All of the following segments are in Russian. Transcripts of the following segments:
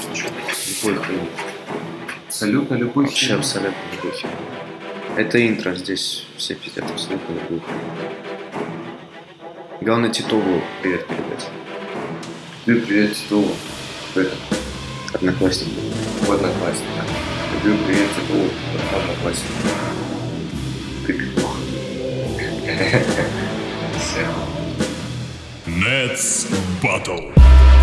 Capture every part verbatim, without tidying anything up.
Любой хрень. Абсолютно любой Вообще хрень. абсолютно любой хрень. Это интро, здесь все пиздят абсолютно любую хрень. Главное Титову привет передать. Ты привет Титову. Кто это? Одноклассник. В Одноклассника. Люблю привет Титову. Одноклассник. Ты петух. Все. Let's battle.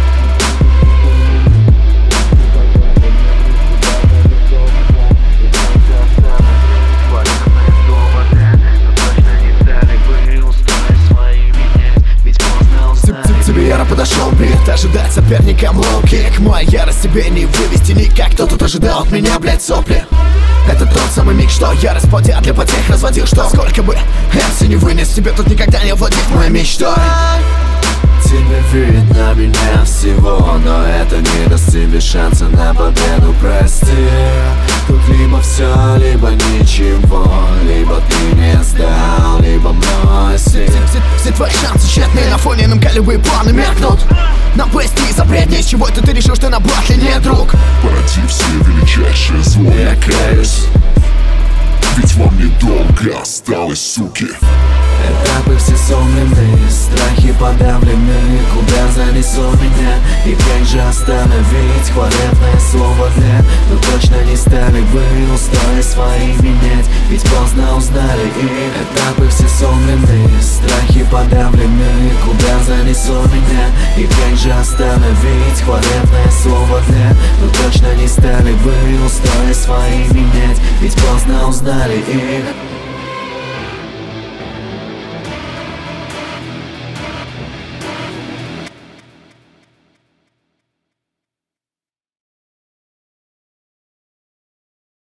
Тебе яро подошел бит, ожидать соперникам лоу-кик. Мой ярость тебе не вывести никак. Кто тут ожидал от меня, блять, сопли? Это тот самый миг, что ярость подъят для потех разводил. Что сколько бы эмси не вынес, тебе тут никогда не владеть моей мечтой. Тебе видно меня всего, но это не даст тебе шанса на победу, прости. Тут либо все, либо ничего, либо ты не сдал, либо мной все, все, все твои шансы тщетные, на фоне НМК любые планы меркнут. На бейсте из-за бредни, из чего это ты решил, что на батле не друг? Породи все величайшее зло, я каюсь, ведь вам недолго осталось, суки. Этапы все сломлены, страхи подавлены. Куда занесло меня и как же остановить? Хвалебное слово для, но точно не стали вы устои свои менять, ведь поздно узнали их. Этапы все сломлены, страхи подавлены. Куда занесло меня и как же остановить? Хвалебное слово для, но точно не стали вы устои свои менять, ведь поздно узнали их.